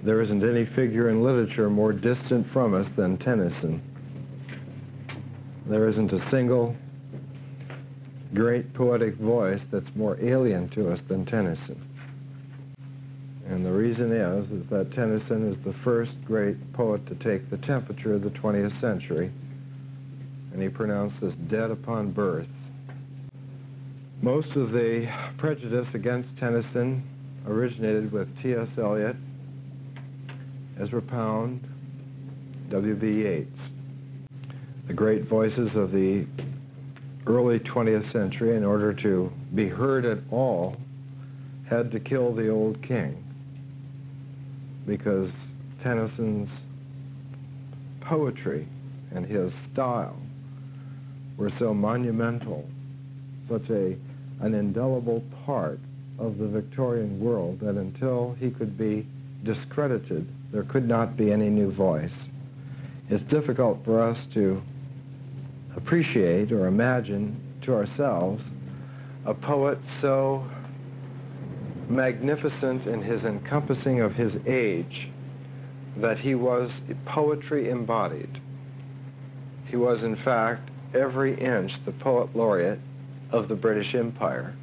There isn't any figure in literature more distant from us than Tennyson. There isn't a single great poetic voice that's more alien to us than Tennyson. And the reason is that Tennyson is the first great poet to take the temperature of the 20th century, and he pronounced us dead upon birth. Most of the prejudice against Tennyson originated with T.S. Eliot, Ezra Pound, W.B. Yeats, the great voices of the early 20th century. In order to be heard at all, had to kill the old king, because Tennyson's poetry and his style were so monumental, such an indelible part of the Victorian world, that until he could be discredited, there could not be any new voice. It's difficult for us to appreciate or imagine to ourselves a poet so magnificent in his encompassing of his age that he was poetry embodied. He was, in fact, every inch the poet laureate of the British Empire.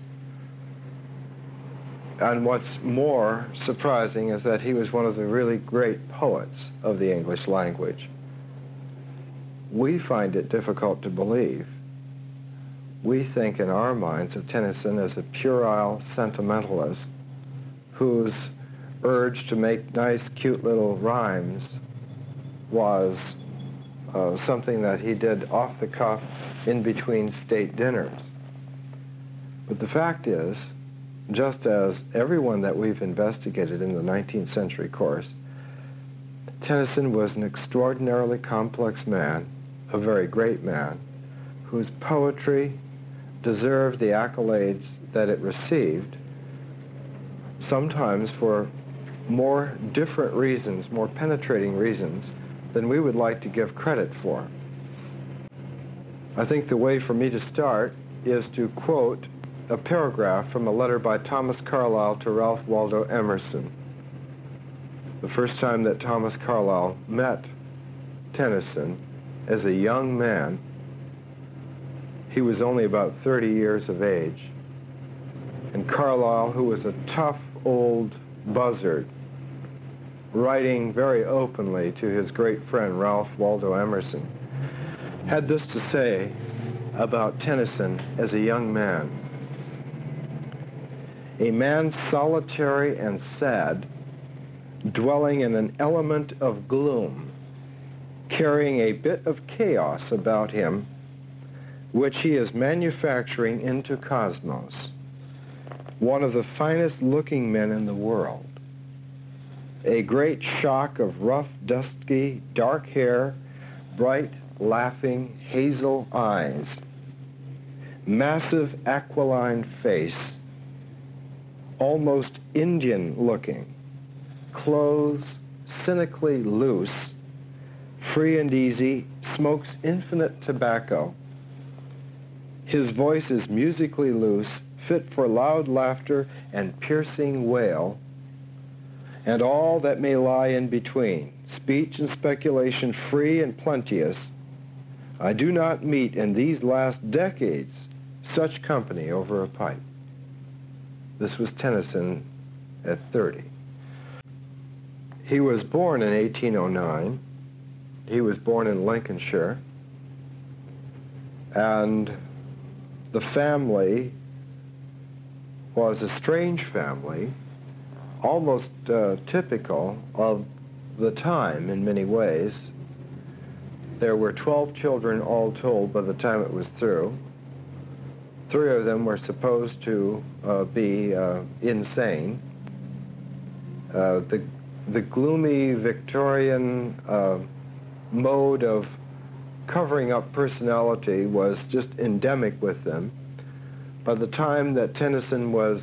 And what's more surprising is that he was one of the really great poets of the English language. We find it difficult to believe. We think in our minds of Tennyson as a puerile sentimentalist whose urge to make nice, cute little rhymes was something that he did off the cuff in between state dinners. But the fact is, just as everyone that we've investigated in the 19th century course, Tennyson was an extraordinarily complex man, a very great man, whose poetry deserved the accolades that it received, sometimes for more different reasons, more penetrating reasons, than we would like to give credit for. I think the way for me to start is to quote a paragraph from a letter by Thomas Carlyle to Ralph Waldo Emerson. The first time that Thomas Carlyle met Tennyson as a young man, he was only about 30 years of age. And Carlyle, who was a tough old buzzard, writing very openly to his great friend Ralph Waldo Emerson, had this to say about Tennyson as a young man. A man solitary and sad, dwelling in an element of gloom, carrying a bit of chaos about him, which he is manufacturing into cosmos. One of the finest looking men in the world. A great shock of rough, dusky, dark hair, bright, laughing, hazel eyes, massive aquiline face, almost Indian looking, clothes cynically loose, free and easy, smokes infinite tobacco. His voice is musically loose, fit for loud laughter and piercing wail, and all that may lie in between, speech and speculation free and plenteous. I do not meet in these last decades such company over a pipe. This was Tennyson at 30. He was born in 1809. He was born in Lincolnshire. And the family was a strange family, almost typical of the time in many ways. There were 12 children all told by the time it was through. 3 of them were supposed to be insane. The gloomy Victorian mode of covering up personality was just endemic with them. By the time that Tennyson was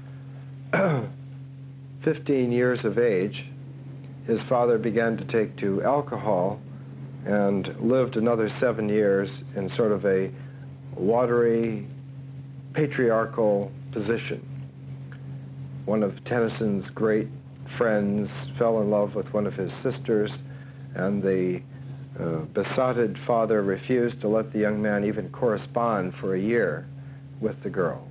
15 years of age, his father began to take to alcohol and lived another 7 years in sort of a watery, patriarchal position. One of Tennyson's great friends fell in love with one of his sisters, and the besotted father refused to let the young man even correspond for a year with the girl.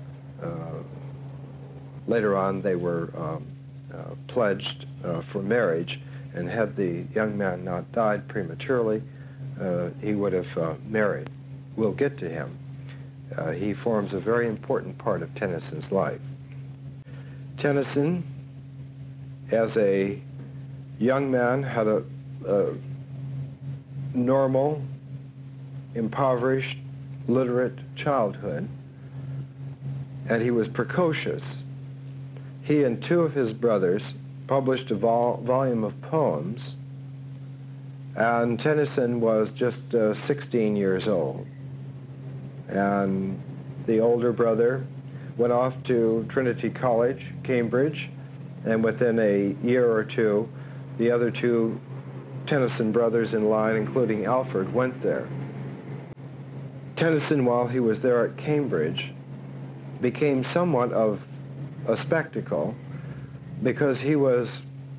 Later on, they were pledged for marriage, and had the young man not died prematurely, he would have married. We'll get to him. He forms a very important part of Tennyson's life. Tennyson, as a young man, had a normal, impoverished, literate childhood, and he was precocious. He and two of his brothers published a volume of poems, and Tennyson was just 16 years old. And the older brother went off to Trinity College, Cambridge, and within a year or two, the other two Tennyson brothers in line, including Alfred, went there. Tennyson, while he was there at Cambridge, became somewhat of a spectacle because he was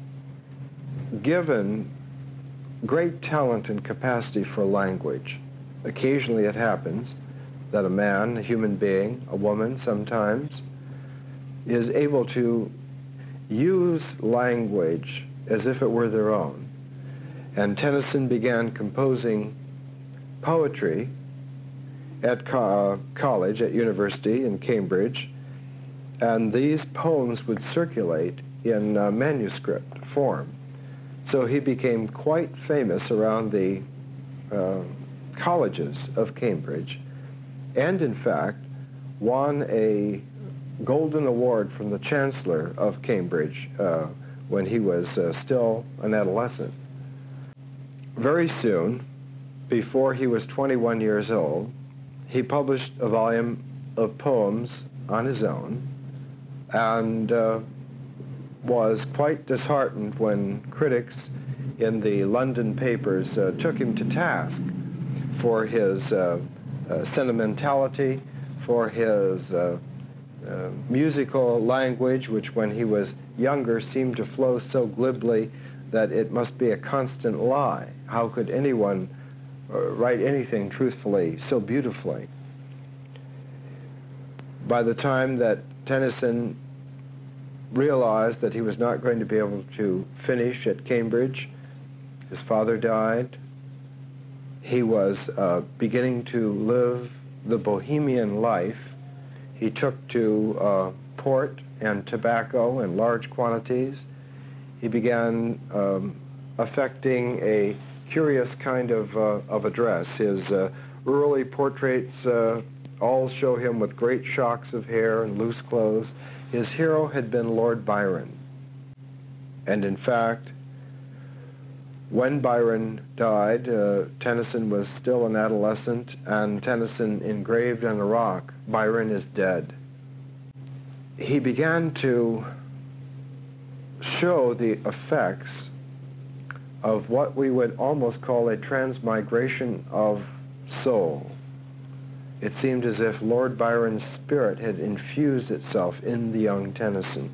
given great talent and capacity for language. Occasionally it happens that a man, a human being, a woman sometimes, is able to use language as if it were their own. And Tennyson began composing poetry at college, at university in Cambridge, and these poems would circulate in manuscript form. So he became quite famous around the colleges of Cambridge, and in fact won a Golden Award from the Chancellor of Cambridge when he was still an adolescent. Very soon, before he was 21 years old, he published a volume of poems on his own, and was quite disheartened when critics in the London papers took him to task for his sentimentality, for his musical language, which when he was younger seemed to flow so glibly that it must be a constant lie. How could anyone write anything truthfully so beautifully? By the time that Tennyson realized that he was not going to be able to finish at Cambridge, his father died. He was beginning to live the bohemian life. He took to port and tobacco in large quantities. He began affecting a curious kind of a dress. His early portraits all show him with great shocks of hair and loose clothes. His hero had been Lord Byron. And in fact, when Byron died, Tennyson was still an adolescent, and Tennyson engraved on a rock, "Byron is dead." He began to show the effects of what we would almost call a transmigration of soul. It seemed as if Lord Byron's spirit had infused itself in the young Tennyson.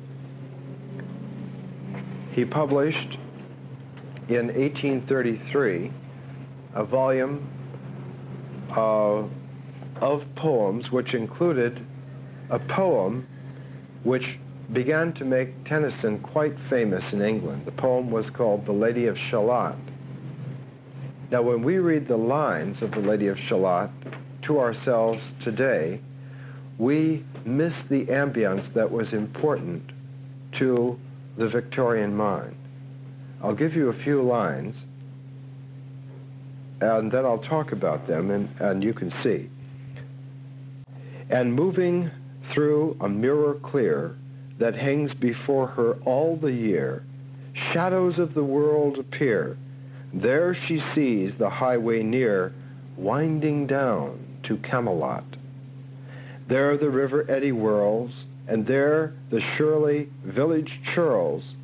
He published in 1833 a volume of poems which included a poem which began to make Tennyson quite famous in England. The poem was called The Lady of Shalott. Now, when we read the lines of The Lady of Shalott to ourselves today, we miss the ambience that was important to the Victorian mind. I'll give you a few lines, and then I'll talk about them, and you can see. "And moving through a mirror clear that hangs before her all the year, shadows of the world appear. There she sees the highway near, winding down to Camelot. There the river eddy whirls, and there the surly village churls,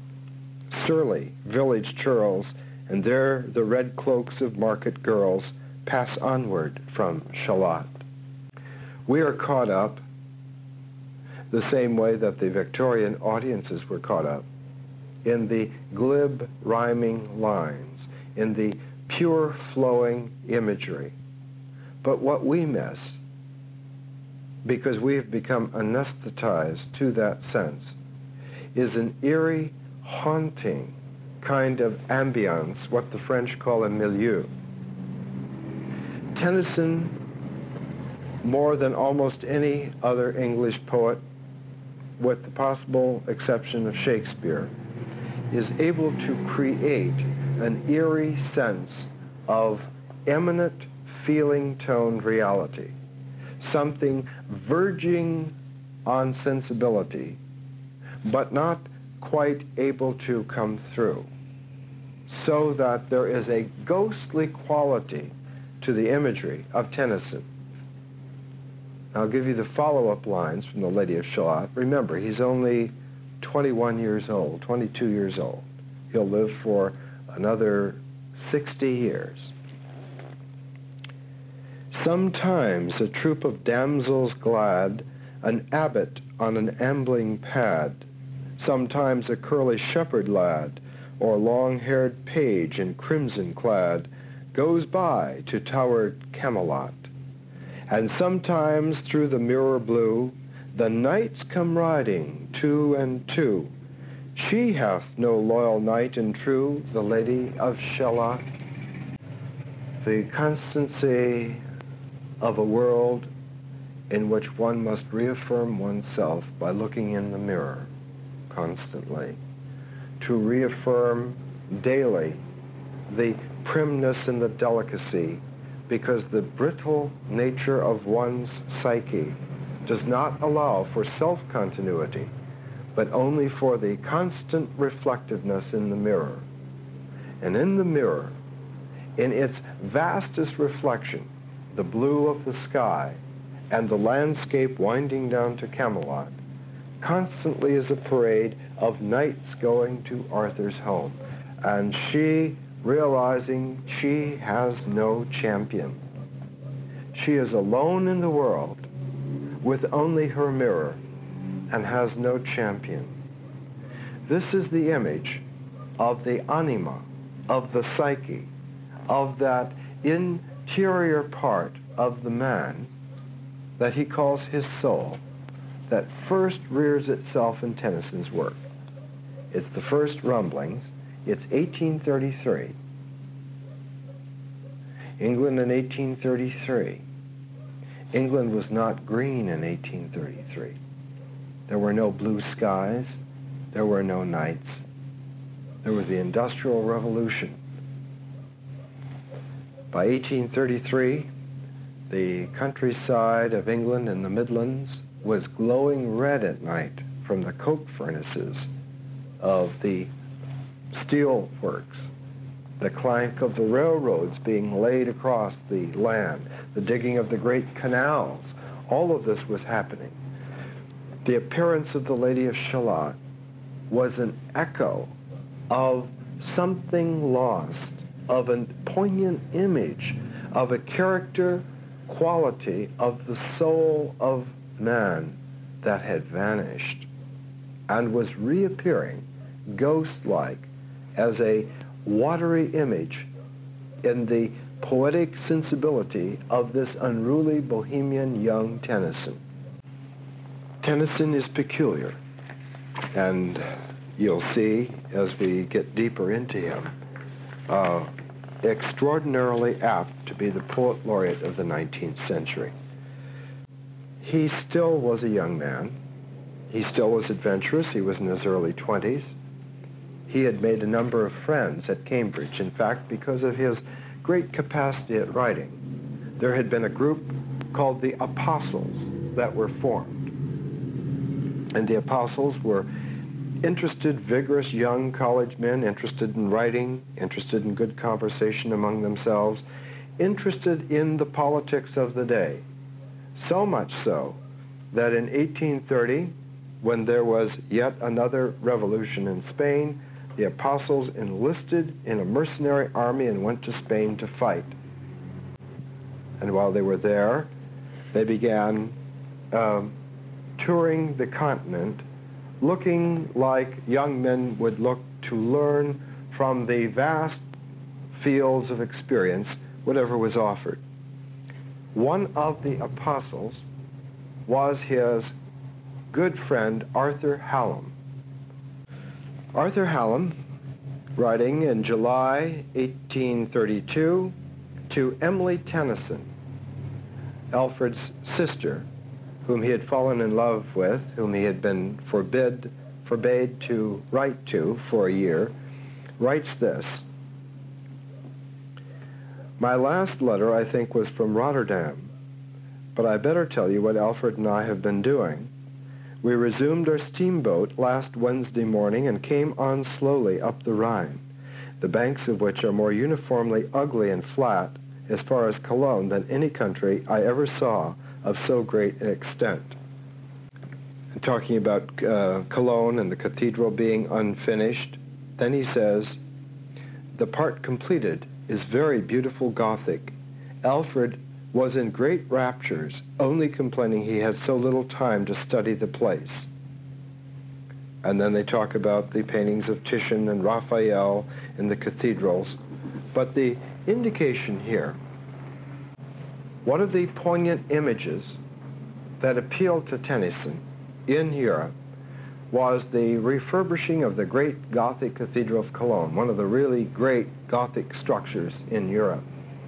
and there the red cloaks of market girls pass onward from Shalott." We are caught up the same way that the Victorian audiences were caught up in the glib rhyming lines, in the pure flowing imagery. But what we miss, because we've become anesthetized to that sense, is an eerie, haunting kind of ambience, what the French call a milieu. Tennyson, more than almost any other English poet, with the possible exception of Shakespeare, is able to create an eerie sense of eminent feeling-toned reality, something verging on sensibility, but not quite able to come through, so that there is a ghostly quality to the imagery of Tennyson. I'll give you the follow-up lines from The Lady of Shalott. Remember, he's only 21 years old, 22 years old. He'll live for another 60 years. Sometimes a troop of damsels glad, an abbot on an ambling pad, sometimes a curly shepherd lad, or long-haired page in crimson clad, goes by to towered Camelot. And sometimes through the mirror blue, the knights come riding two and two. She hath no loyal knight and true, the Lady of Shalott. The constancy of a world in which one must reaffirm oneself by looking in the mirror constantly, to reaffirm daily the primness and the delicacy, because the brittle nature of one's psyche does not allow for self-continuity, but only for the constant reflectiveness in the mirror. And in the mirror, in its vastest reflection, the blue of the sky and the landscape winding down to Camelot, constantly is a parade of knights going to Arthur's home, and she realizing she has no champion. She is alone in the world with only her mirror and has no champion. This is the image of the anima, of the psyche, of that interior part of the man that he calls his soul, that first rears itself in Tennyson's work. It's the first rumblings. It's 1833. England in 1833. England was not green in 1833. There were no blue skies. There were no nights. There was the Industrial Revolution. By 1833, the countryside of England and the Midlands was glowing red at night from the coke furnaces of the steel works, the clank of the railroads being laid across the land, the digging of the great canals. All of this was happening. The appearance of the Lady of Shalott was an echo of something lost, of a poignant image, of a character quality of the soul of man that had vanished and was reappearing ghost-like as a watery image in the poetic sensibility of this unruly bohemian young Tennyson. Tennyson is peculiar, and you'll see as we get deeper into him, extraordinarily apt to be the poet laureate of the 19th century. He still was a young man. He still was adventurous. He was in his early 20s. He had made a number of friends at Cambridge. In fact, because of his great capacity at writing, there had been a group called the Apostles that were formed. And the Apostles were interested, vigorous young college men, interested in writing, interested in good conversation among themselves, interested in the politics of the day. So much so that in 1830, when there was yet another revolution in Spain, the Apostles enlisted in a mercenary army and went to Spain to fight. And while they were there, they began touring the continent, looking like young men would look to learn from the vast fields of experience whatever was offered. One of the apostles was his good friend Arthur Hallam. Arthur Hallam, writing in July 1832 to Emily Tennyson, Alfred's sister, whom he had fallen in love with, whom he had been forbade to write to for a year, writes this: "My last letter, I think, was from Rotterdam, but I better tell you what Alfred and I have been doing. We resumed our steamboat last Wednesday morning and came on slowly up the Rhine, the banks of which are more uniformly ugly and flat as far as Cologne than any country I ever saw of so great an extent." And talking about Cologne and the cathedral being unfinished, then he says, "The part completed is very beautiful Gothic. Alfred was in great raptures, only complaining he had so little time to study the place." And then they talk about the paintings of Titian and Raphael in the cathedrals. But the indication here, one of the poignant images that appealed to Tennyson in Europe was the refurbishing of the great Gothic Cathedral of Cologne, one of the really great Gothic structures in Europe.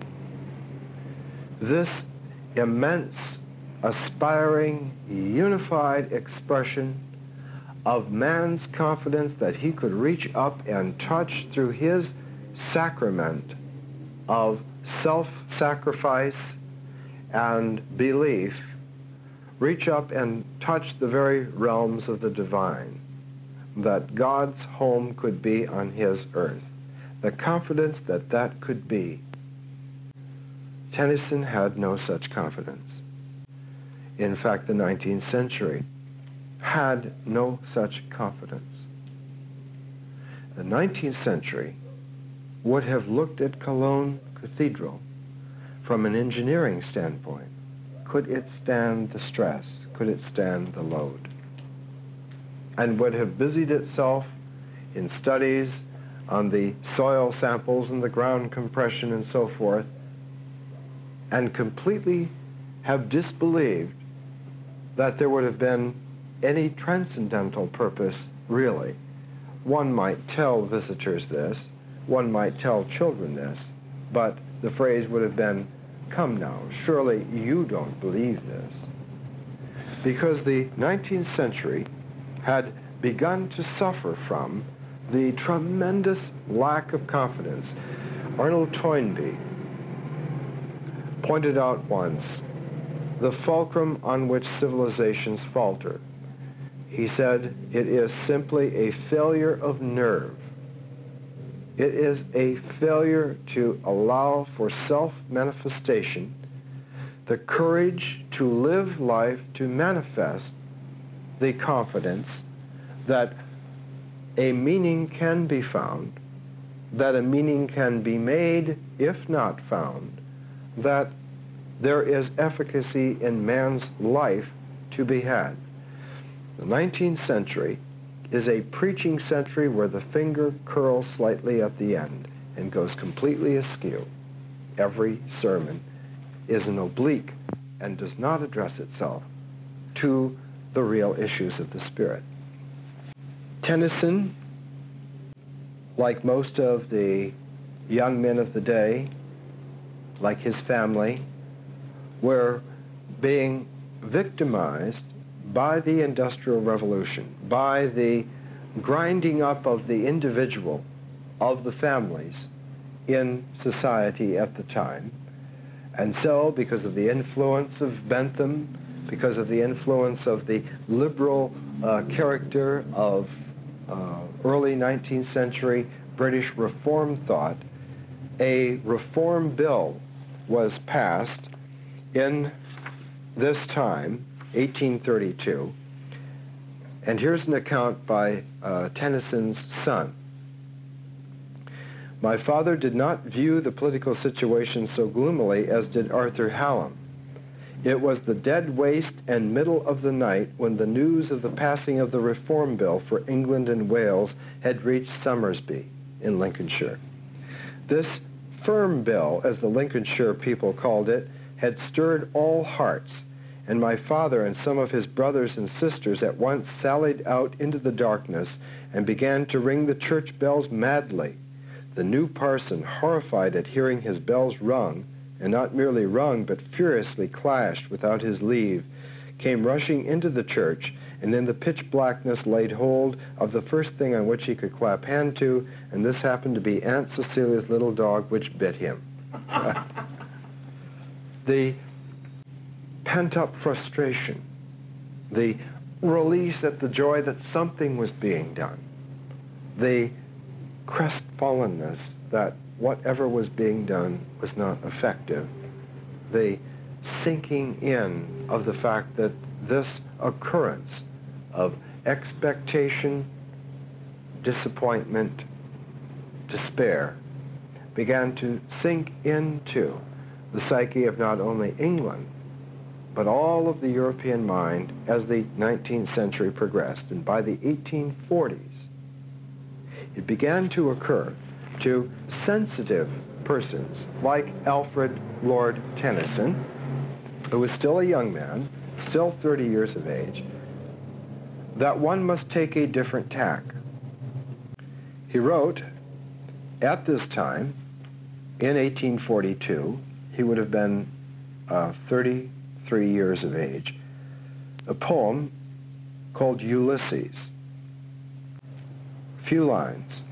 This immense, aspiring, unified expression of man's confidence that he could reach up and touch through his sacrament of self-sacrifice and belief, reach up and touch the very realms of the divine, that God's home could be on his earth. The confidence that that could be. Tennyson had no such confidence. In fact, the 19th century had no such confidence. The 19th century would have looked at Cologne Cathedral from an engineering standpoint. Could it stand the stress? Could it stand the load? And would have busied itself in studies on the soil samples and the ground compression and so forth, and completely have disbelieved that there would have been any transcendental purpose, really. One might tell visitors this, one might tell children this, but the phrase would have been, "Come now, surely you don't believe this." Because the 19th century had begun to suffer from the tremendous lack of confidence. Arnold Toynbee pointed out once the fulcrum on which civilizations falter. He said, it is simply a failure of nerve. It is a failure to allow for self-manifestation, the courage to live life, to manifest the confidence that a meaning can be found, that a meaning can be made, if not found, that there is efficacy in man's life to be had. The 19th century is a preaching century where the finger curls slightly at the end and goes completely askew. Every sermon is an oblique and does not address itself to the real issues of the spirit. Tennyson, like most of the young men of the day, like his family, were being victimized by the Industrial Revolution, by the grinding up of the individual, of the families in society at the time. And so, because of the influence of Bentham, because of the influence of the liberal character of early 19th century British reform thought, a reform bill was passed in this time, 1832. And here's an account by Tennyson's son. "My father did not view the political situation so gloomily as did Arthur Hallam. It was the dead waste and middle of the night when the news of the passing of the Reform Bill for England and Wales had reached Somersby in Lincolnshire. This firm bill, as the Lincolnshire people called it, had stirred all hearts, and my father and some of his brothers and sisters at once sallied out into the darkness and began to ring the church bells madly. The new parson, horrified at hearing his bells rung, and not merely rung, but furiously clashed without his leave, came rushing into the church, and in the pitch blackness laid hold of the first thing on which he could clap hand to, and this happened to be Aunt Cecilia's little dog, which bit him. The pent-up frustration, the release at the joy that something was being done, the crestfallenness that whatever was being done was not effective, the sinking in of the fact that this occurrence of expectation, disappointment, despair began to sink into the psyche of not only England, but all of the European mind as the 19th century progressed. And by the 1840s, it began to occur to sensitive persons like Alfred Lord Tennyson, who was still a young man, still 30 years of age, that one must take a different tack. He wrote, at this time, in 1842, he would have been 33 years of age, a poem called Ulysses. Few lines.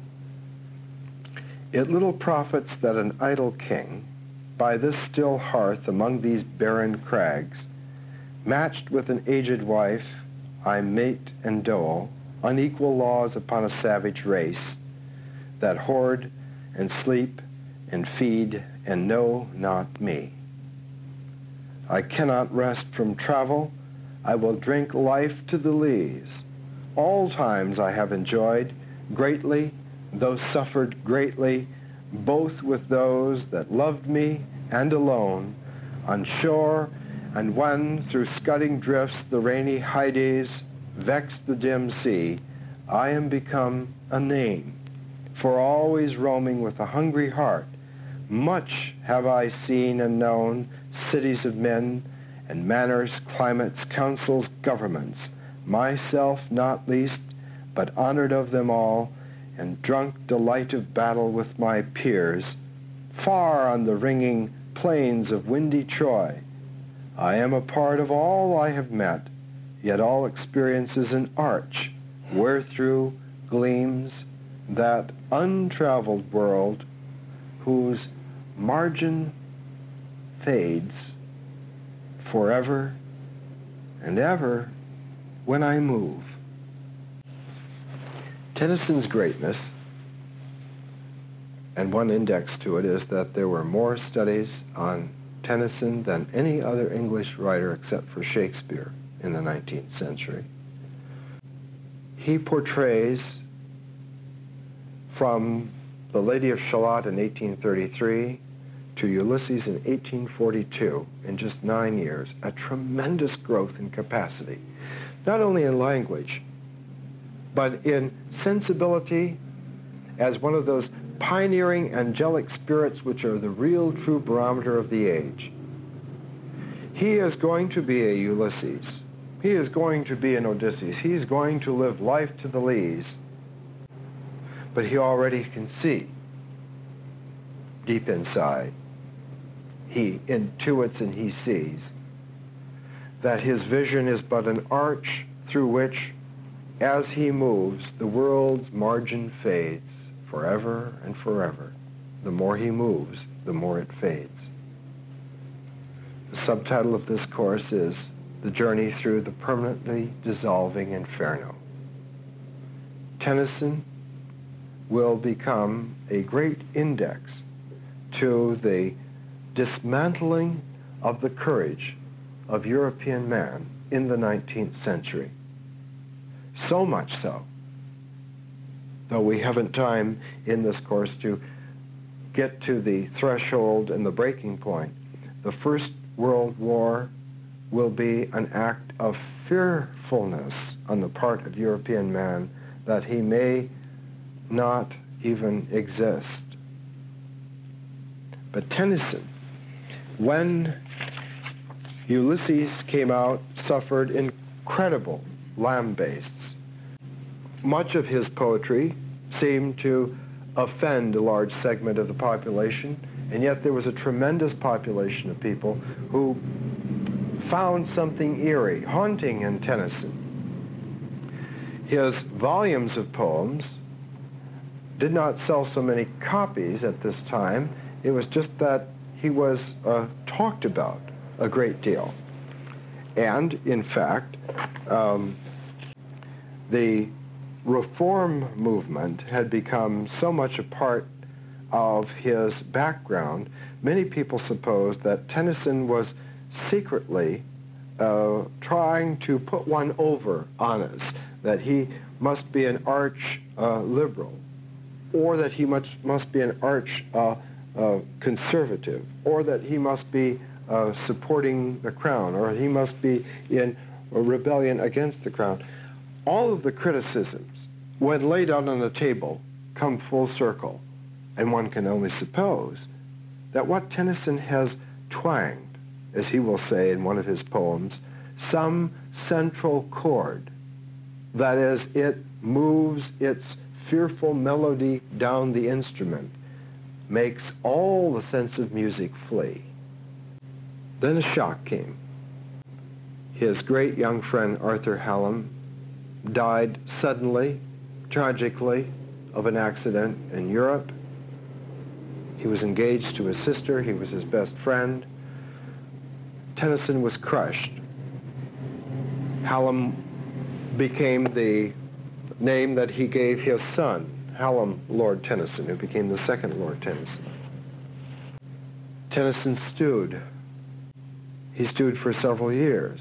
It little profits that an idle king, by this still hearth among these barren crags, matched with an aged wife, I mate and dole, unequal laws upon a savage race, that hoard and sleep and feed and know not me. I cannot rest from travel, I will drink life to the lees. All times I have enjoyed greatly, though suffered greatly, both with those that loved me and alone, on shore, and when through scudding drifts the rainy Hyades vex the dim sea, I am become a name, for always roaming with a hungry heart. Much have I seen and known, cities of men, and manners, climates, councils, governments, myself not least, but honored of them all, and drunk delight of battle with my peers, far on the ringing plains of windy Troy. I am a part of all I have met, yet all experience is an arch, wherethrough gleams that untraveled world whose margin fades forever and ever when I move. Tennyson's greatness, and one index to it, is that there were more studies on Tennyson than any other English writer except for Shakespeare in the 19th century. He portrays, from The Lady of Shalott in 1833 to Ulysses in 1842, in just 9 years, a tremendous growth in capacity, not only in language, but in sensibility as one of those pioneering angelic spirits which are the real true barometer of the age. He is going to be a Ulysses. He is going to be an Odysseus. He's going to live life to the lees. But he already can see deep inside. He intuits and he sees that his vision is but an arch through which, as he moves, the world's margin fades forever and forever. The more he moves, the more it fades. The subtitle of this course is The Journey Through the Permanently Dissolving Inferno. Tennyson will become a great index to the dismantling of the courage of European man in the 19th century. So much so, though we haven't time in this course to get to the threshold and the breaking point, the first World War will be an act of fearfulness on the part of European man that he may not even exist. But Tennyson, when Ulysses came out, suffered incredible lambastes. Much of his poetry seemed to offend a large segment of the population, and yet there was a tremendous population of people who found something eerie, haunting in Tennyson. His volumes of poems did not sell so many copies at this time. It was just that he was talked about a great deal. And, in fact, the Reform movement had become so much a part of his background, many people supposed that Tennyson was secretly trying to put one over on us, that he must be an arch liberal, or that he must be an arch conservative, or that he must be supporting the crown, or he must be in a rebellion against the crown. All of the criticisms, when laid out on the table, come full circle, and one can only suppose that what Tennyson has twanged, as he will say in one of his poems, some central chord, that is, it moves its fearful melody down the instrument, makes all the sense of music flee. Then a shock came. His great young friend Arthur Hallam died suddenly, tragically, of an accident in Europe. He was engaged to his sister. He was his best friend. Tennyson was crushed. Hallam became the name that he gave his son, Hallam Lord Tennyson, who became the second Lord Tennyson. Tennyson stewed. He stewed for several years.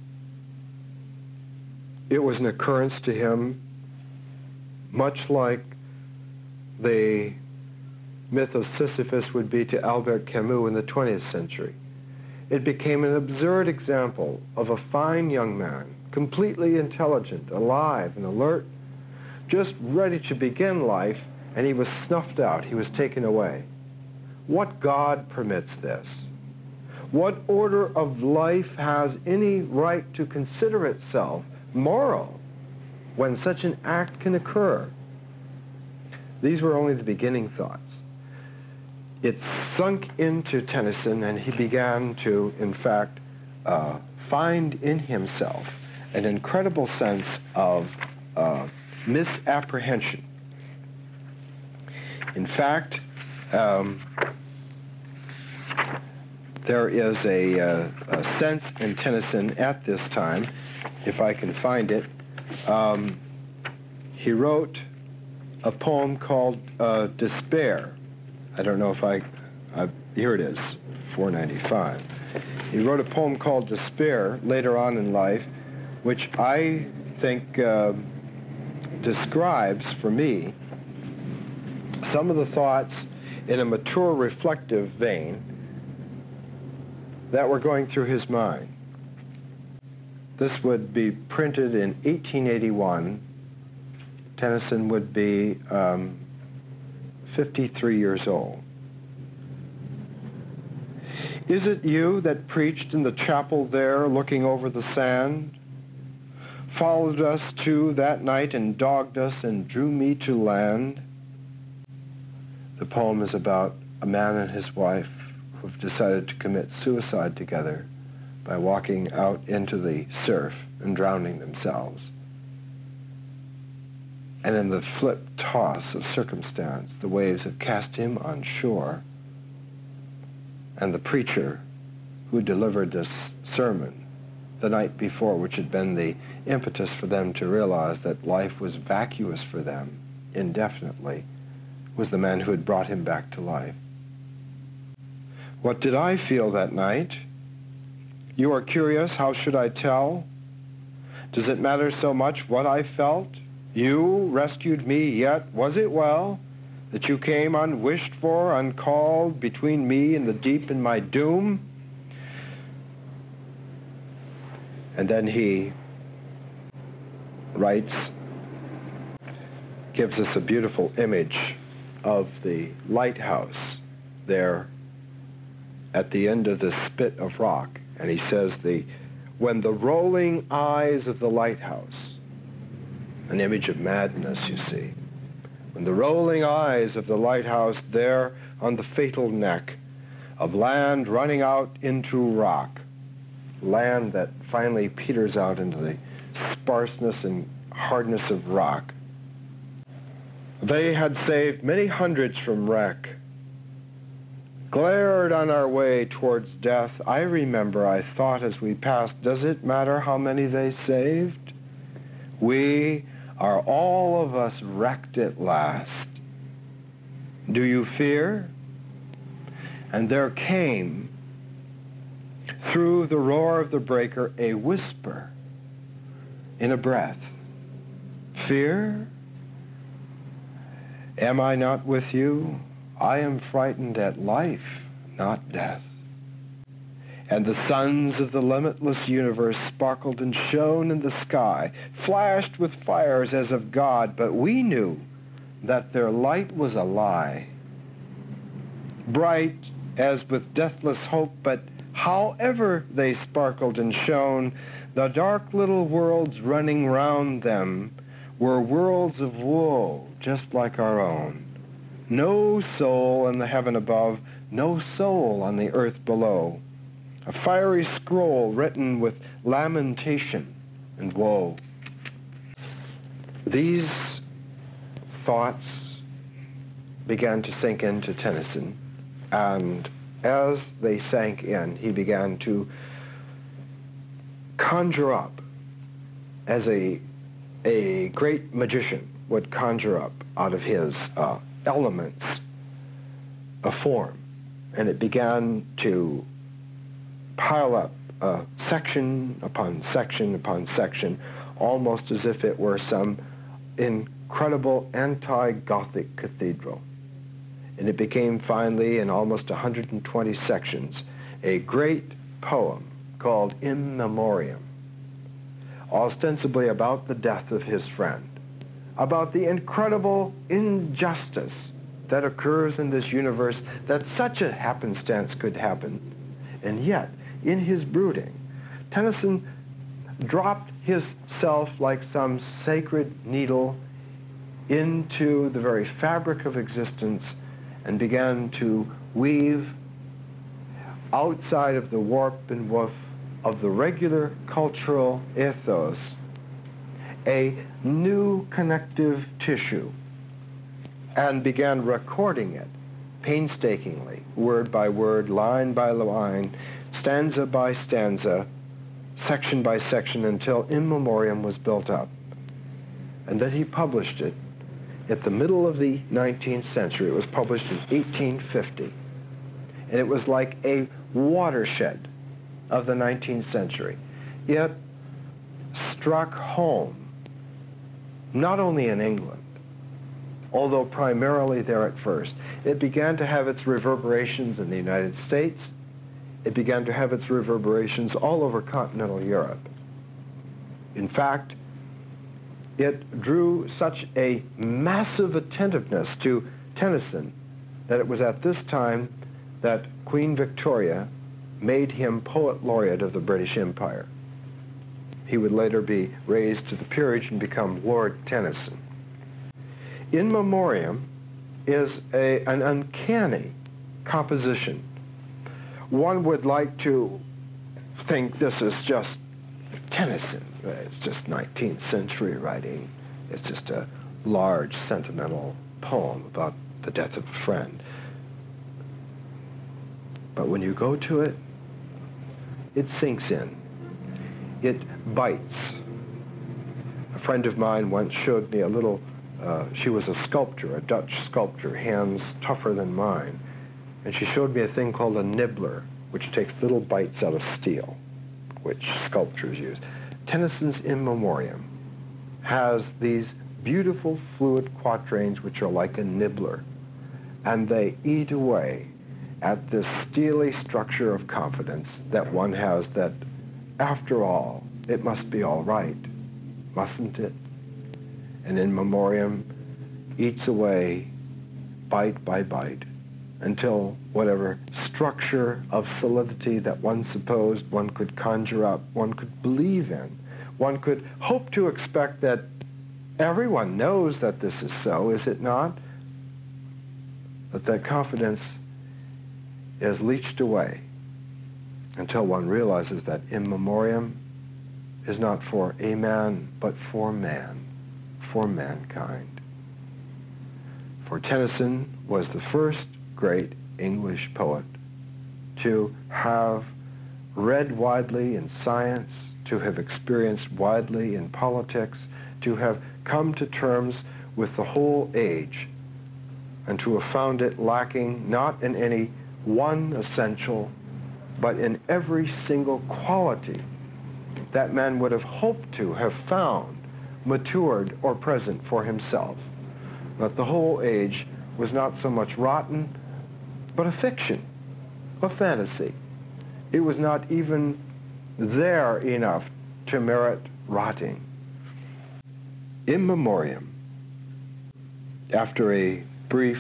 It was an occurrence to him much like the myth of Sisyphus would be to Albert Camus in the 20th century. It became an absurd example of a fine young man, completely intelligent, alive and alert, just ready to begin life, and he was snuffed out. He was taken away. What God permits this? What order of life has any right to consider itself moral when such an act can occur? These were only the beginning thoughts. It sunk into Tennyson, and he began to, in fact, find in himself an incredible sense of misapprehension. In fact, there is a sense in Tennyson at this time, if I can find it. He wrote a poem called Despair. I don't know if here it is, 495. He wrote a poem called Despair later on in life, which I think describes, for me, some of the thoughts in a mature, reflective vein that were going through his mind. This would be printed in 1881. Tennyson would be 53 years old. Is it you that preached in the chapel there, looking over the sand? Followed us too that night and dogged us and drew me to land? The poem is about a man and his wife who've decided to commit suicide together by walking out into the surf and drowning themselves. And in the flip toss of circumstance, the waves have cast him on shore. And the preacher who delivered this sermon the night before, which had been the impetus for them to realize that life was vacuous for them indefinitely, was the man who had brought him back to life. What did I feel that night? You are curious, how should I tell? Does it matter so much what I felt? You rescued me, yet was it well that you came unwished for, uncalled, between me and the deep and my doom? And then he writes, gives us a beautiful image of the lighthouse there at the end of the spit of rock. And he says, when the rolling eyes of the lighthouse, an image of madness, you see, when the rolling eyes of the lighthouse there on the fatal neck of land running out into rock, land that finally peters out into the sparseness and hardness of rock. They had saved many hundreds from wreck, glared on our way towards death. I remember I thought as we passed, does it matter how many they saved? We are all of us wrecked at last. Do you fear? And there came through the roar of the breaker a whisper in a breath. Fear? Am I not with you? I am frightened at life, not death. And the suns of the limitless universe sparkled and shone in the sky, flashed with fires as of God, but we knew that their light was a lie. Bright as with deathless hope, but however they sparkled and shone, the dark little worlds running round them were worlds of woe, just like our own. No soul in the heaven above, no soul on the earth below. A fiery scroll written with lamentation and woe. These thoughts began to sink into Tennyson, and as they sank in, he began to conjure up, as a great magician would conjure up out of his elements a form, and it began to pile up section upon section upon section, almost as if it were some incredible anti-Gothic cathedral. And it became finally, in almost 120 sections, a great poem called In Memoriam, ostensibly about the death of his friend, about the incredible injustice that occurs in this universe, that such a happenstance could happen. And yet, in his brooding, Tennyson dropped himself like some sacred needle into the very fabric of existence and began to weave outside of the warp and woof of the regular cultural ethos a new connective tissue, and began recording it painstakingly, word by word, line by line, stanza by stanza, section by section, until In Memoriam was built up. And then he published it at the middle of the 19th century. It was published in 1850. And it was like a watershed of the 19th century. It struck home, not only in England, although primarily there at first. It began to have its reverberations in the United States. It began to have its reverberations all over continental Europe. In fact, it drew such a massive attentiveness to Tennyson that it was at this time that Queen Victoria made him Poet Laureate of the British Empire. He would later be raised to the peerage and become Lord Tennyson. In Memoriam is an uncanny composition. One would like to think this is just Tennyson. It's just 19th century writing. It's just a large sentimental poem about the death of a friend. But when you go to it, it sinks in. It bites. A friend of mine once showed me a little, she was a sculptor, a Dutch sculptor, hands tougher than mine. And she showed me a thing called a nibbler, which takes little bites out of steel, which sculptors use. Tennyson's In Memoriam has these beautiful fluid quatrains which are like a nibbler, and they eat away at this steely structure of confidence that one has that, after all, it must be all right, mustn't it? And in memoriam eats away bite by bite until whatever structure of solidity that one supposed one could conjure up, one could believe in, one could hope to expect that everyone knows that this is so, is it not? That confidence is leached away until one realizes that in memoriam is not for a man, but for man, for mankind. For Tennyson was the first great English poet to have read widely in science, to have experienced widely in politics, to have come to terms with the whole age, and to have found it lacking not in any one essential, but in every single quality that man would have hoped to have found matured or present for himself. That the whole age was not so much rotten, but a fiction, a fantasy. It was not even there enough to merit rotting. In memoriam, after a brief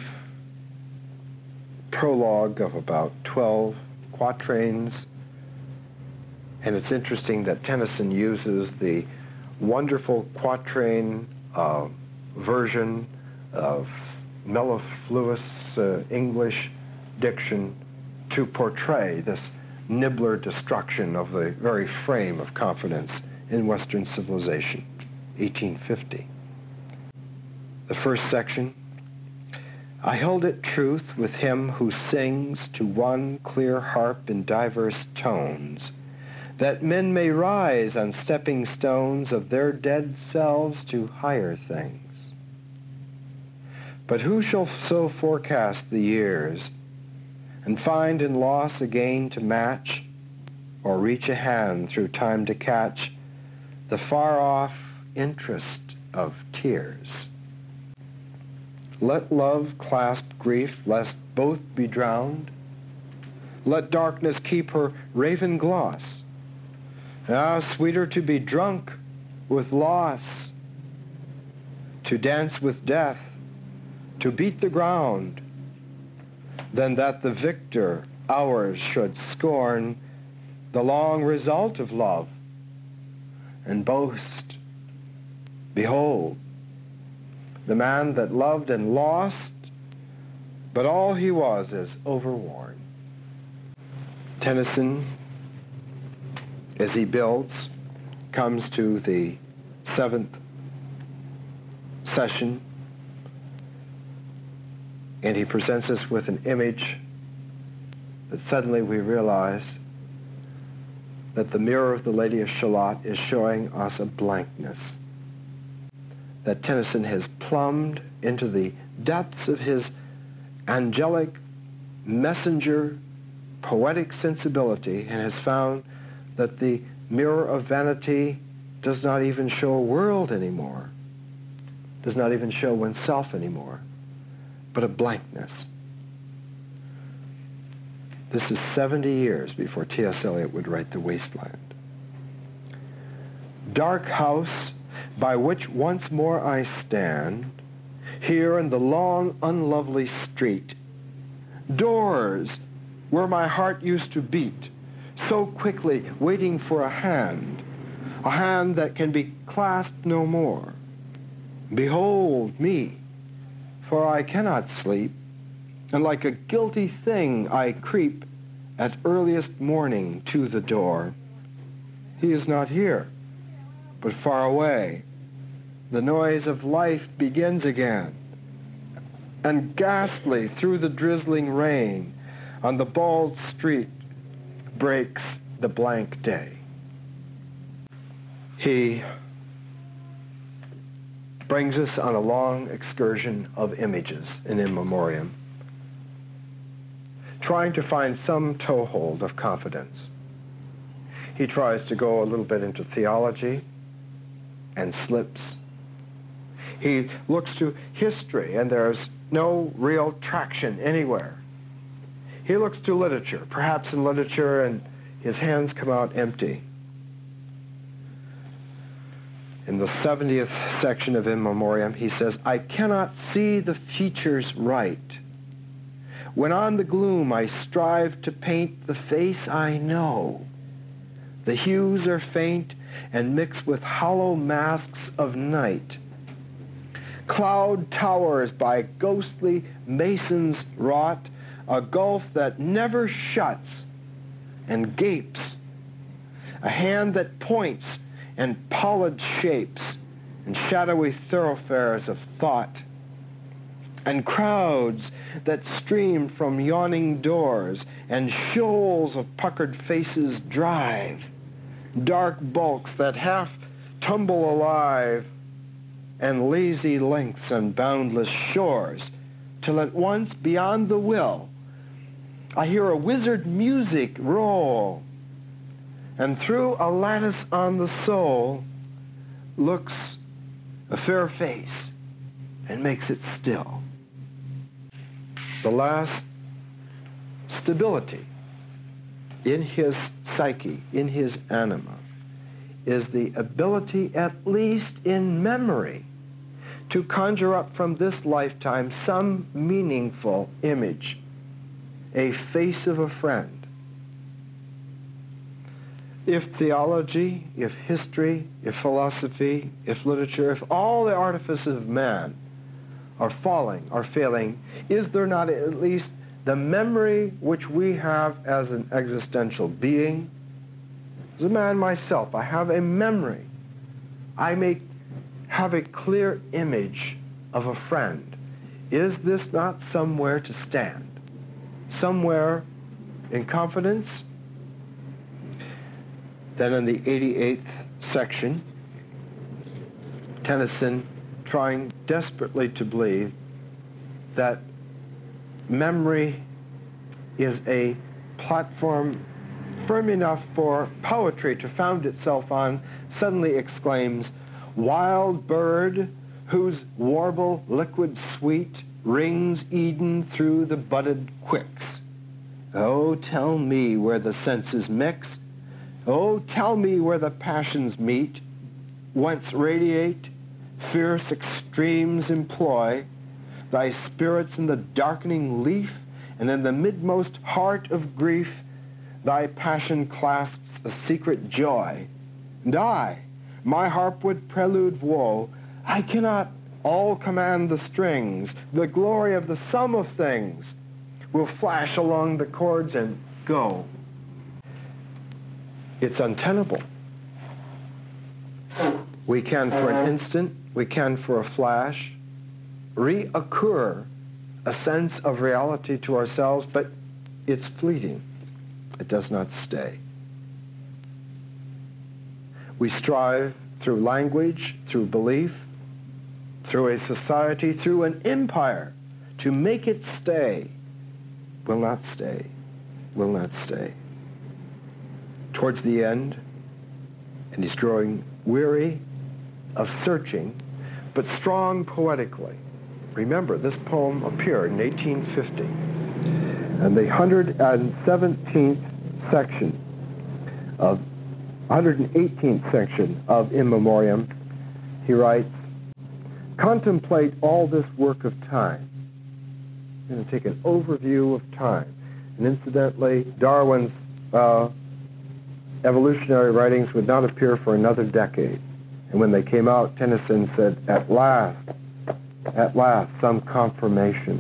prologue of about 12 quatrains, and it's interesting that Tennyson uses the wonderful quatrain version of mellifluous English diction to portray this nibbler destruction of the very frame of confidence in Western civilization, 1850. The first section, I held it truth with him who sings to one clear harp in diverse tones, that men may rise on stepping stones of their dead selves to higher things. But who shall so forecast the years, and find in loss again to match, or reach a hand through time to catch the far-off interest of tears? Let love clasp grief, lest both be drowned. Let darkness keep her raven gloss. Ah, sweeter to be drunk with loss, to dance with death, to beat the ground, than that the victor ours should scorn the long result of love, and boast, behold, the man that loved and lost, but all he was is overworn. Tennyson, as he builds, comes to the 7th session, and he presents us with an image that suddenly we realize that the mirror of the Lady of Shalott is showing us a blankness, that Tennyson has plumbed into the depths of his angelic messenger poetic sensibility and has found that the mirror of vanity does not even show a world anymore, does not even show oneself anymore, but a blankness. This is 70 years before T.S. Eliot would write The Wasteland. Dark house by which once more I stand, here in the long, unlovely street. Doors where my heart used to beat, so quickly waiting for a hand that can be clasped no more. Behold me, for I cannot sleep, and like a guilty thing I creep at earliest morning to the door. He is not here, but far away. The noise of life begins again, and ghastly through the drizzling rain on the bald street breaks the blank day. He brings us on a long excursion of images in memoriam, trying to find some toehold of confidence. He tries to go a little bit into theology and slips. He looks to history, and there's no real traction anywhere. He looks to literature, perhaps in literature, and his hands come out empty. In the 70th section of In Memoriam, he says, I cannot see the features right. When on the gloom I strive to paint the face I know, the hues are faint and mix with hollow masks of night. Cloud towers by ghostly masons wrought, a gulf that never shuts and gapes, a hand that points and pallid shapes and shadowy thoroughfares of thought, and crowds that stream from yawning doors, and shoals of puckered faces drive, dark bulks that half tumble alive, and lazy lengths and boundless shores, till at once beyond the will I hear a wizard music roll, and through a lattice on the soul looks a fair face and makes it still. The last stability in his psyche, in his anima, is the ability, at least in memory, to conjure up from this lifetime some meaningful image, a face of a friend. If theology, if history, if philosophy, if literature, if all the artifices of man are falling, are failing, is there not at least the memory which we have as an existential being? As a man myself, I have a memory. I may have a clear image of a friend. Is this not somewhere to stand? Somewhere in confidence? Then in the 88th section, Tennyson, trying desperately to believe that memory is a platform firm enough for poetry to found itself on, suddenly exclaims, wild bird whose warble liquid sweet rings Eden through the budded quicks. Oh, tell me where the senses mix. Oh, tell me where the passions meet, whence radiate, fierce extremes employ, thy spirits in the darkening leaf, and in the midmost heart of grief, thy passion clasps a secret joy. And I, my harpwood prelude woe, I cannot all command the strings, the glory of the sum of things will flash along the chords and go. It's untenable. We can for an instant, we can for a flash, reoccur a sense of reality to ourselves, but it's fleeting. It does not stay. We strive through language, through belief, through a society, through an empire, to make it stay. Will not stay. Will not stay. Towards the end, and he's growing weary of searching, but strong poetically. Remember, this poem appeared in 1850. And the 117th section of 118th section of In Memoriam, he writes, contemplate all this work of time. I'm going to take an overview of time. And incidentally, Darwin's evolutionary writings would not appear for another decade. And when they came out, Tennyson said, at last, some confirmation.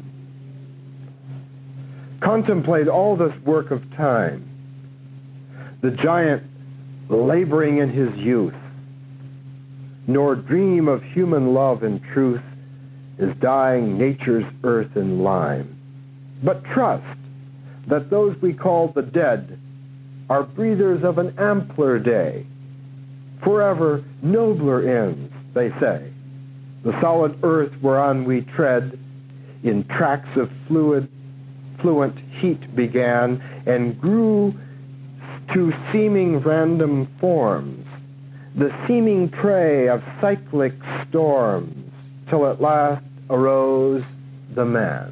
Contemplate all this work of time. The giant laboring in his youth, nor dream of human love and truth is dying nature's earth and lime. But trust that those we call the dead are breathers of an ampler day. Forever nobler ends, they say. The solid earth whereon we tread in tracks of fluent heat began and grew to seeming random forms, the seeming prey of cyclic storms, till at last arose the man,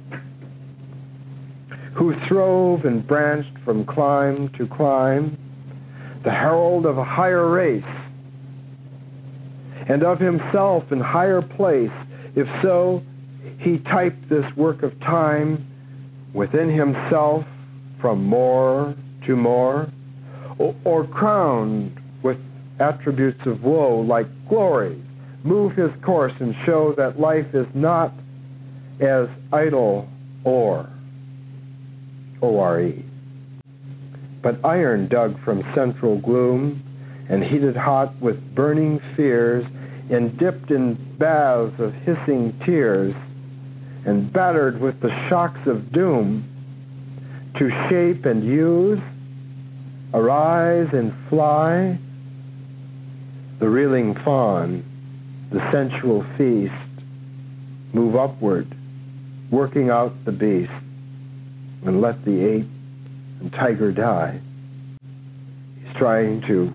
who throve and branched from clime to clime, the herald of a higher race, and of himself in higher place. If so, he typed this work of time within himself from more to more, or crowned with attributes of woe like glories, move his course and show that life is not as idle ore, O-R-E, but iron dug from central gloom and heated hot with burning fears and dipped in baths of hissing tears and battered with the shocks of doom, to shape and use, arise and fly, the reeling fawn, the sensual feast, move upward, working out the beast, and let the ape and tiger die. He's trying to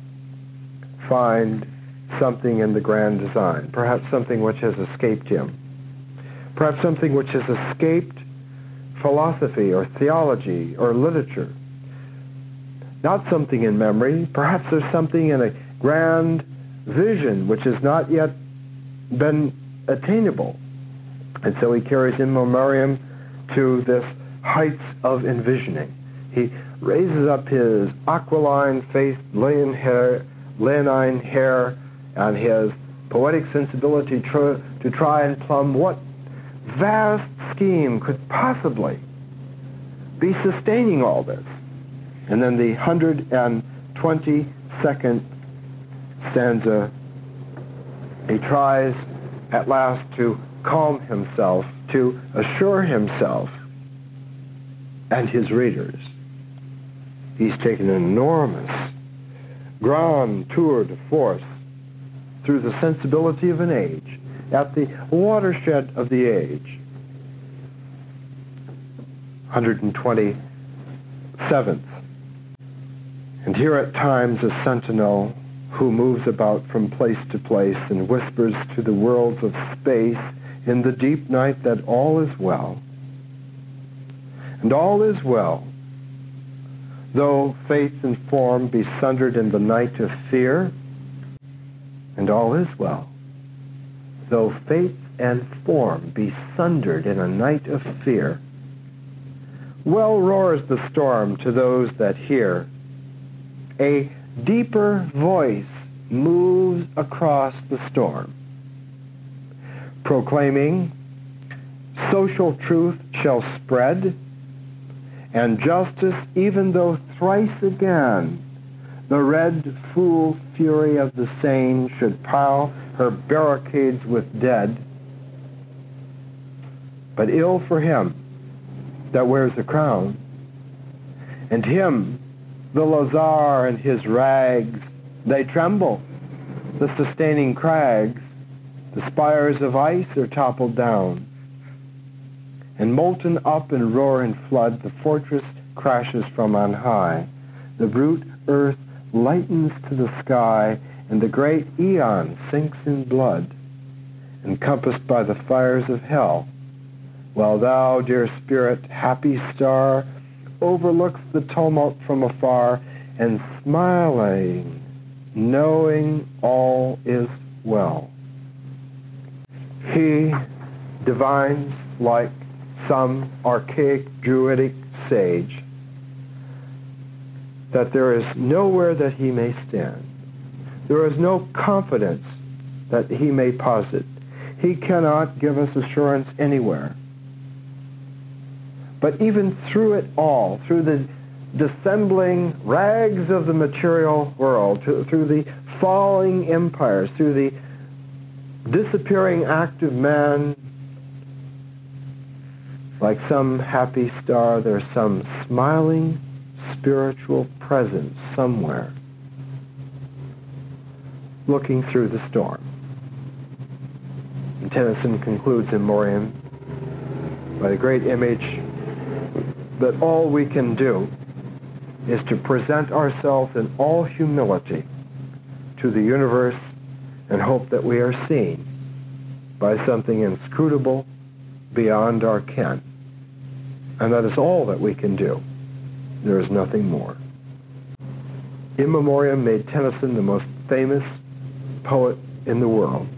find something in the grand design, perhaps something which has escaped him, perhaps something which has escaped philosophy or theology or literature. Not something in memory, perhaps there's something in a grand vision which has not yet been attainable. And so he carries in memoriam to this heights of envisioning. He raises up his aquiline-faced leonine hair and his poetic sensibility to try and plumb what vast scheme could possibly be sustaining all this. And then the 122nd stanza, he tries at last to calm himself, to assure himself and his readers. He's taken an enormous grand tour de force through the sensibility of an age, at the watershed of the age. 127th. And here at times a sentinel who moves about from place to place and whispers to the worlds of space in the deep night that all is well. And all is well, though faith and form be sundered in the night of fear. And all is well, though faith and form be sundered in a night of fear. Well roars the storm to those that hear. A deeper voice moves across the storm, proclaiming social truth shall spread, and justice, even though thrice again the red fool fury of the sane should pile her barricades with dead. But ill for him that wears the crown, and him, the Lazar and his rags, they tremble, the sustaining crags, the spires of ice are toppled down, and molten up in roar and flood, the fortress crashes from on high, the brute earth lightens to the sky, and the great eon sinks in blood, encompassed by the fires of hell, while thou, dear spirit, happy star, overlooks the tumult from afar, and smiling, knowing all is well. He divines like some archaic druidic sage that there is nowhere that he may stand. There is no confidence that he may posit. He cannot give us assurance anywhere. But even through it all, through the dissembling rags of the material world, through the falling empires, through the disappearing act of man, like some happy star, there's some smiling spiritual presence somewhere looking through the storm. And Tennyson concludes in Memoriam by the great image that all we can do is to present ourselves in all humility to the universe and hope that we are seen by something inscrutable beyond our ken. And that is all that we can do. There is nothing more. In Memoriam made Tennyson the most famous poet in the world.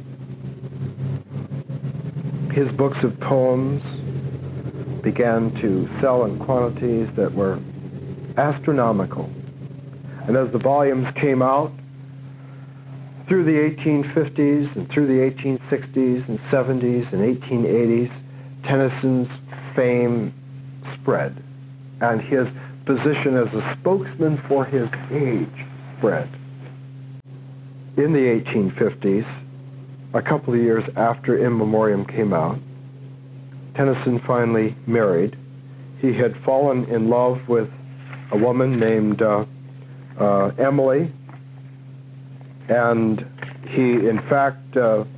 His books of poems began to sell in quantities that were astronomical. And as the volumes came out through the 1850s and through the 1860s and 70s and 1880s, Tennyson's fame spread, and his position as a spokesman for his age spread. In the 1850s, a couple of years after In Memoriam came out, Tennyson finally married. He had fallen in love with a woman named Emily, and he, in fact,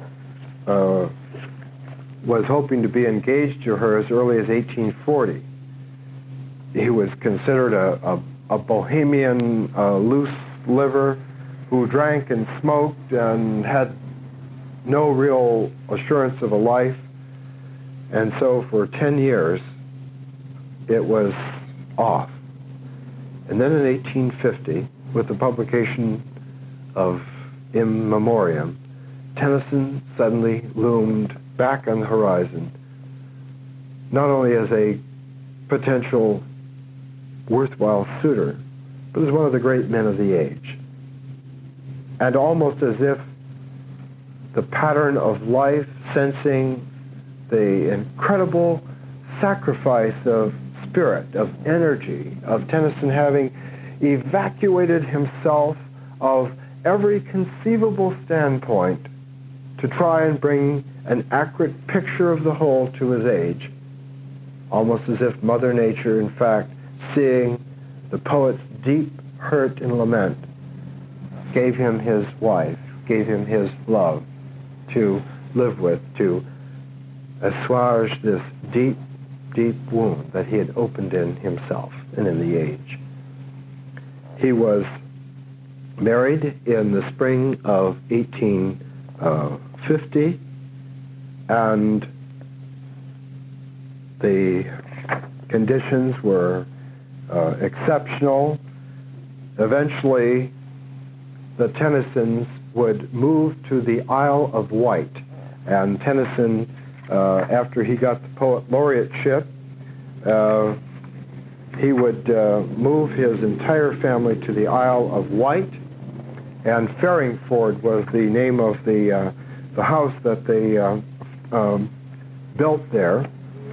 was hoping to be engaged to her as early as 1840. He was considered a bohemian, loose liver who drank and smoked and had no real assurance of a life. And so for 10 years, it was off. And then in 1850, with the publication of In Memoriam, Tennyson suddenly loomed back on the horizon, not only as a potential worthwhile suitor, but as one of the great men of the age. And almost as if the pattern of life, sensing the incredible sacrifice of spirit, of energy, of Tennyson having evacuated himself of every conceivable standpoint to try and bring an accurate picture of the whole to his age, almost as if Mother Nature, in fact, seeing the poet's deep hurt and lament, gave him his wife, gave him his love to live with, to assuage this deep, deep wound that he had opened in himself and in the age. He was married in the spring of 1850, and the conditions were exceptional. Eventually, the Tennysons would move to the Isle of Wight, and Tennyson, after he got the poet laureateship, he would move his entire family to the Isle of Wight, and Farringford was the name of the house that they built there.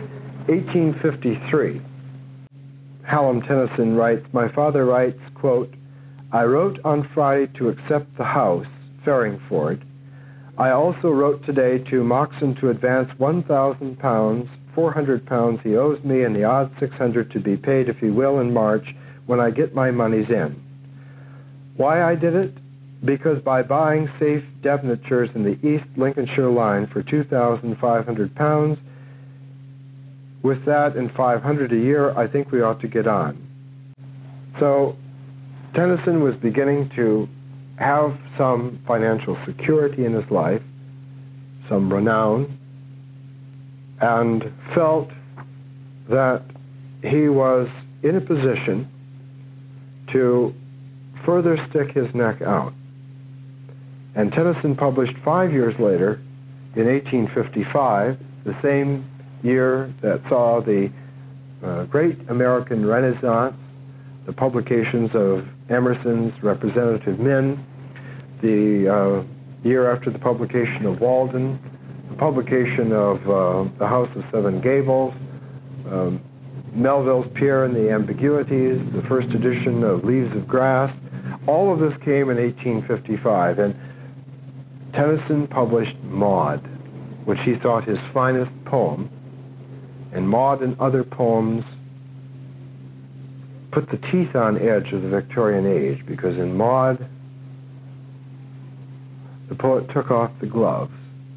1853. Hallam Tennyson writes, "My father writes, quote, I wrote on Friday to accept the house, Farringford. I also wrote today to Moxon to advance £1,000, £400 he owes me, and the odd £600 to be paid, if he will, in March, when I get my monies in. Why I did it? Because by buying safe debenatures in the East Lincolnshire line for £2,500, with that and $500 a year, I think we ought to get on." So Tennyson was beginning to have some financial security in his life, some renown, and felt that he was in a position to further stick his neck out. And Tennyson published 5 years later, in 1855, the same year that saw the great American Renaissance, the publications of Emerson's Representative Men, the year after the publication of Walden, the publication of The House of Seven Gables, Melville's Pierre and the Ambiguities, the first edition of Leaves of Grass. All of this came in 1855, and Tennyson published Maud, which he thought his finest poem, and Maud and other poems put the teeth on edge of the Victorian age, because in Maud, the poet took off the gloves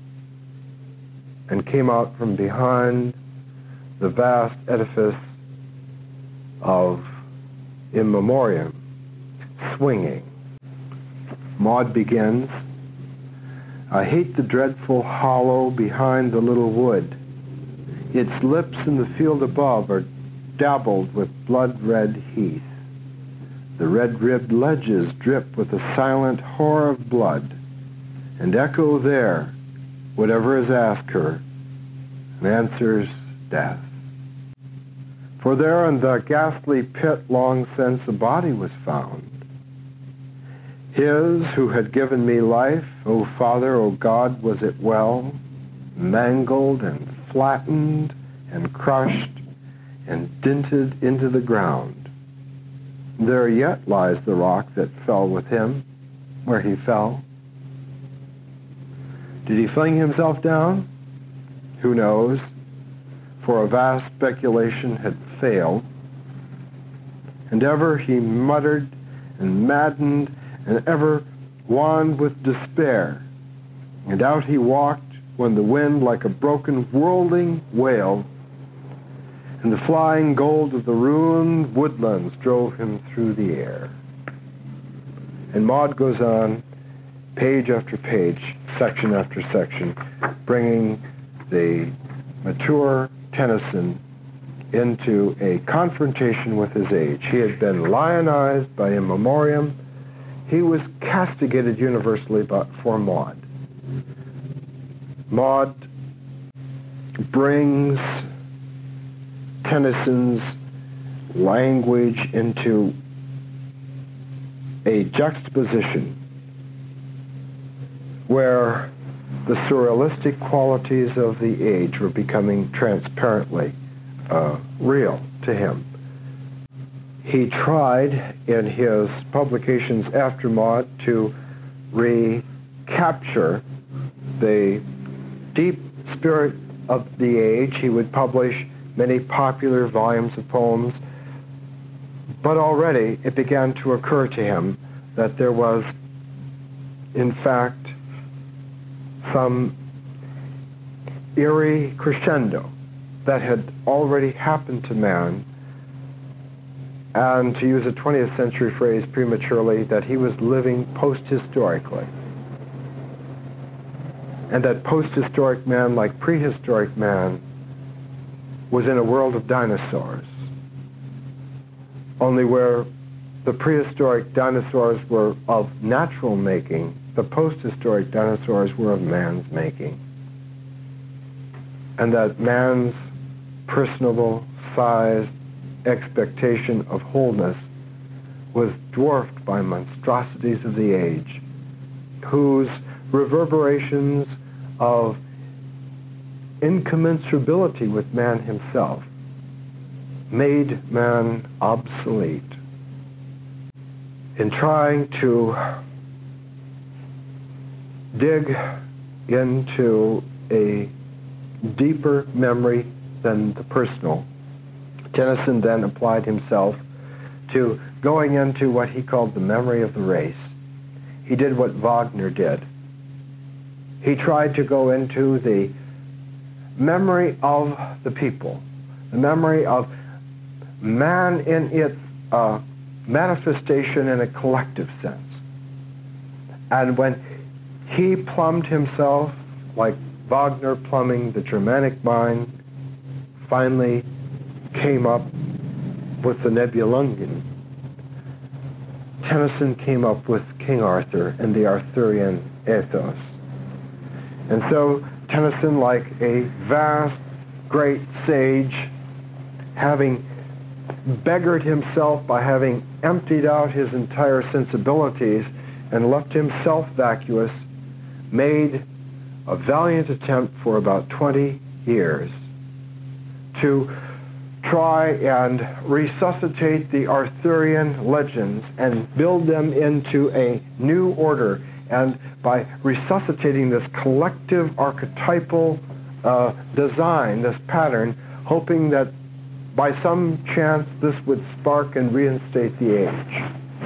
and came out from behind the vast edifice of In Memoriam, swinging. Maud begins, I hate the dreadful hollow behind the little wood. Its lips in the field above are dabbled with blood-red heath. The red-ribbed ledges drip with a silent horror of blood, and echo there whatever is asked her, and answers death. For there in the ghastly pit long since a body was found. His who had given me life, O Father, O God, was it well, mangled and flattened and crushed and dinted into the ground. There yet lies the rock that fell with him, where he fell. Did he fling himself down? Who knows? For a vast speculation had failed. And ever he muttered and maddened and ever wan with despair. And out he walked when the wind like a broken whirling whale and the flying gold of the ruined woodlands drove him through the air. And Maud goes on, page after page, section after section, bringing the mature Tennyson into a confrontation with his age. He had been lionized by In Memoriam. He was castigated universally for Maud. Maud brings Tennyson's language into a juxtaposition where the surrealistic qualities of the age were becoming transparently real to him. He tried in his publications after Maud to recapture the deep spirit of the age. He would publish many popular volumes of poems, but already it began to occur to him that there was, in fact, some eerie crescendo that had already happened to man, and to use a 20th century phrase prematurely, that he was living post-historically. And that post-historic man, like prehistoric man, was in a world of dinosaurs. Only where the prehistoric dinosaurs were of natural making, the post-historic dinosaurs were of man's making. And that man's personable, sized expectation of wholeness was dwarfed by monstrosities of the age, whose reverberations of incommensurability with man himself made man obsolete. In trying to dig into a deeper memory than the personal, Tennyson then applied himself to going into what he called the memory of the race. He did what Wagner did. He tried to go into the memory of the people, the memory of man in its manifestation in a collective sense. And when he plumbed himself, like Wagner plumbing the Germanic mind, finally came up with the Nibelungen, Tennyson came up with King Arthur and the Arthurian ethos. And so Tennyson, like a vast, great sage, having beggared himself by having emptied out his entire sensibilities and left himself vacuous, made a valiant attempt for about 20 years to try and resuscitate the Arthurian legends and build them into a new order, and by resuscitating this collective archetypal design, this pattern, hoping that by some chance this would spark and reinstate the age.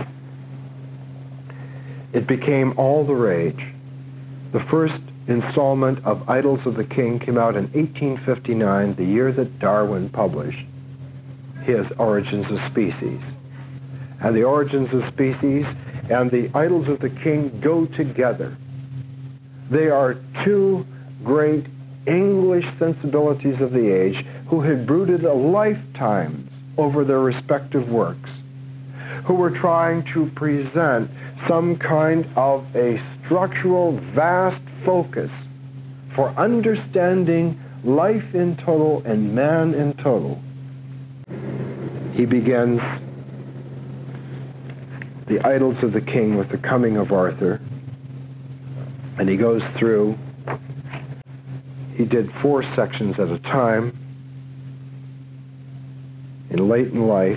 It became all the rage. The first installment of Idylls of the King came out in 1859, the year that Darwin published his Origins of Species. And the Origins of Species and the Idylls of the King go together. They are two great English sensibilities of the age who had brooded lifetimes over their respective works, who were trying to present some kind of a structural, vast focus for understanding life in total and man in total, he begins the Idylls of the King with the coming of Arthur, and he goes through. He did 4 sections at a time. In late in life,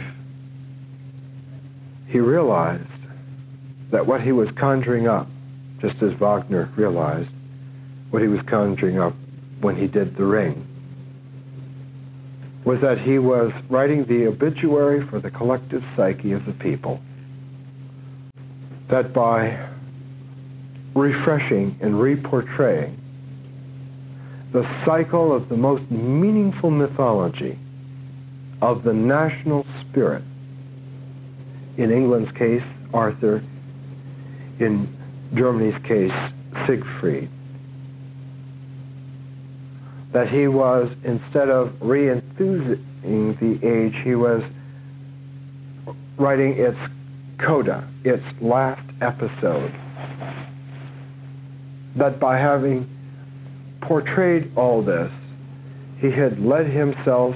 he realized that what he was conjuring up, just as Wagner realized what he was conjuring up when he did The Ring, was that he was writing the obituary for the collective psyche of the people. That by refreshing and reportraying the cycle of the most meaningful mythology of the national spirit, in England's case, Arthur, in Germany's case, Siegfried, that he was, instead of re-enthusing the age, he was writing its coda, its last episode. That by having portrayed all this, he had led himself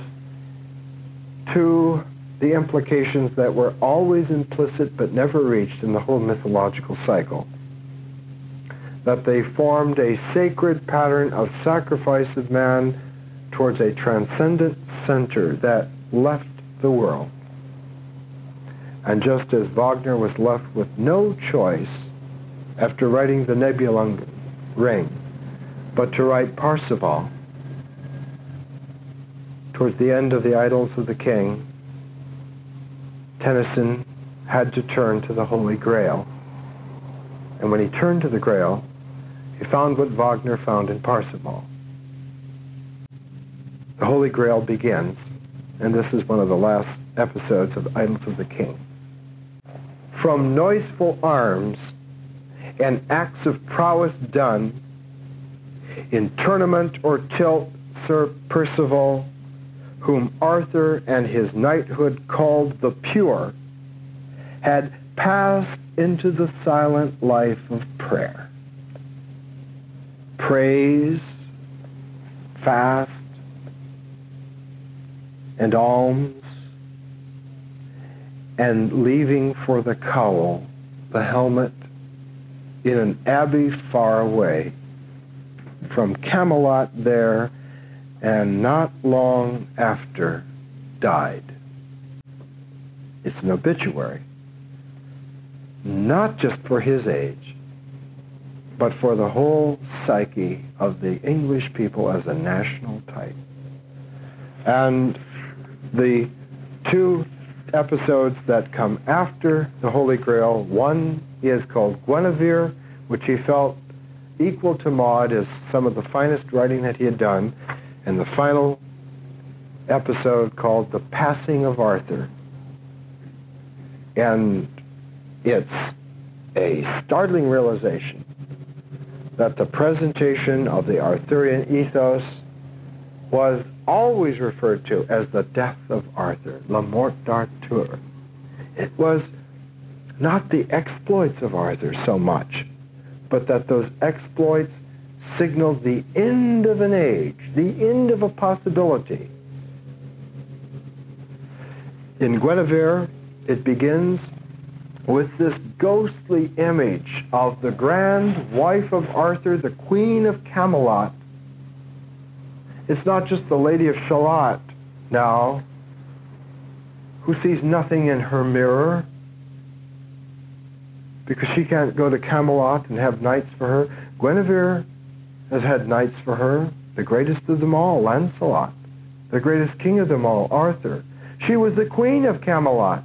to the implications that were always implicit but never reached in the whole mythological cycle. That they formed a sacred pattern of sacrifice of man towards a transcendent center that left the world. And just as Wagner was left with no choice after writing the Nibelungen Ring, but to write Parsifal, towards the end of the Idylls of the King, Tennyson had to turn to the Holy Grail. And when he turned to the Grail, he found what Wagner found in Parsifal. The Holy Grail begins, and this is one of the last episodes of Idylls of the King. From noiseful arms and acts of prowess done, in tournament or tilt Sir Percival, whom Arthur and his knighthood called the Pure, had passed into the silent life of prayer. Praise, fast, and alms, and leaving for the cowl the helmet in an abbey far away, from Camelot there, and not long after died. It's an obituary, not just for his age, but for the whole psyche of the English people as a national type. And the 2 episodes that come after the Holy Grail, one is called Guinevere, which he felt equal to Maud as some of the finest writing that he had done, and the final episode called The Passing of Arthur. And it's a startling realization that the presentation of the Arthurian ethos was always referred to as the death of Arthur, La Mort d'Arthur. It was not the exploits of Arthur so much, but that those exploits signaled the end of an age, the end of a possibility. In Guinevere, it begins with this ghostly image of the grand wife of Arthur, the Queen of Camelot. It's not just the Lady of Shalott now, who sees nothing in her mirror because she can't go to Camelot and have knights for her. Guinevere has had knights for her, the greatest of them all, Lancelot, the greatest king of them all, Arthur. She was the Queen of Camelot.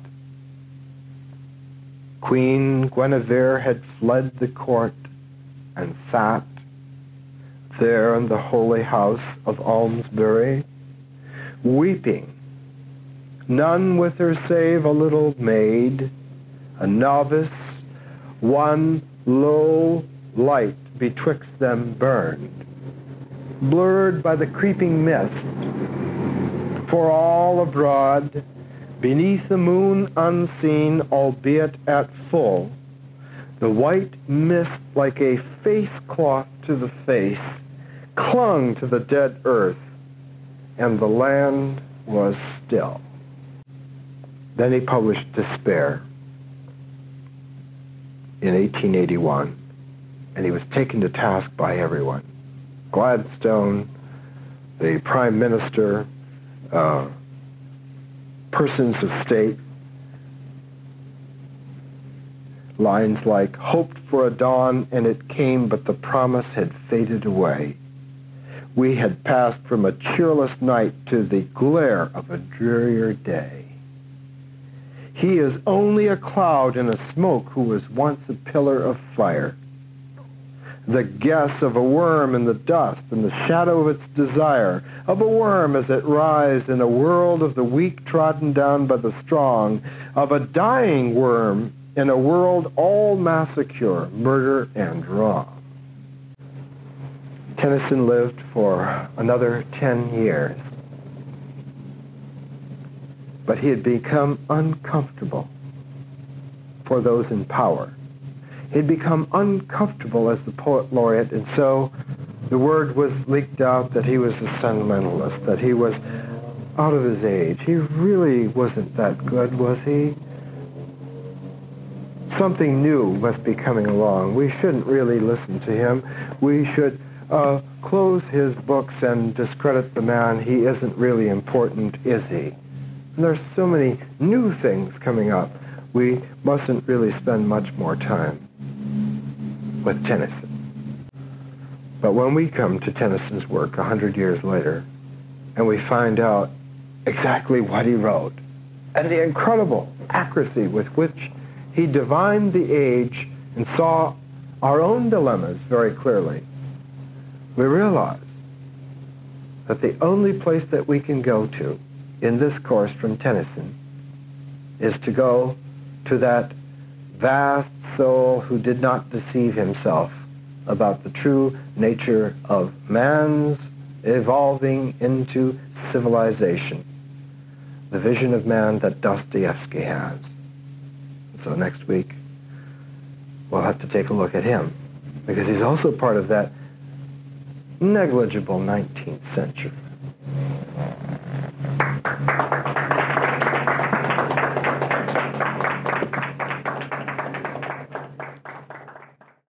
Queen Guinevere had fled the court and sat there in the holy house of Almesbury, weeping, none with her save a little maid, a novice, one low light betwixt them burned, blurred by the creeping mist, for all abroad, beneath the moon unseen, albeit at full, The white mist, like a face cloth to the face, clung to the dead earth, and the land was still. Then he published Despair in 1881, and he was taken to task by everyone. Gladstone, the Prime Minister, persons of state. Lines like, hoped for a dawn and it came, but the promise had faded away. We had passed from a cheerless night to the glare of a drearier day. He is only a cloud in a smoke who was once a pillar of fire. The guess of a worm in the dust and the shadow of its desire, of a worm as it writhes in a world of the weak trodden down by the strong, of a dying worm in a world all massacre, murder, and wrong. Tennyson lived for another 10 years, but he had become uncomfortable for those in power. He had become uncomfortable as the poet laureate, and so the word was leaked out that he was a sentimentalist, that he was out of his age. He really wasn't that good, was he? Something new must be coming along. We shouldn't really listen to him. We should close his books and discredit the man. He isn't really important, is he? And there's so many new things coming up. We mustn't really spend much more time with Tennyson. But when we come to Tennyson's work 100 years later, and we find out exactly what he wrote, and the incredible accuracy with which he divined the age and saw our own dilemmas very clearly, we realize that the only place that we can go to in this course from Tennyson is to go to that vast soul who did not deceive himself about the true nature of man's evolving into civilization, the vision of man that Dostoevsky has. So next week, we'll have to take a look at him, because he's also part of that negligible 19th century.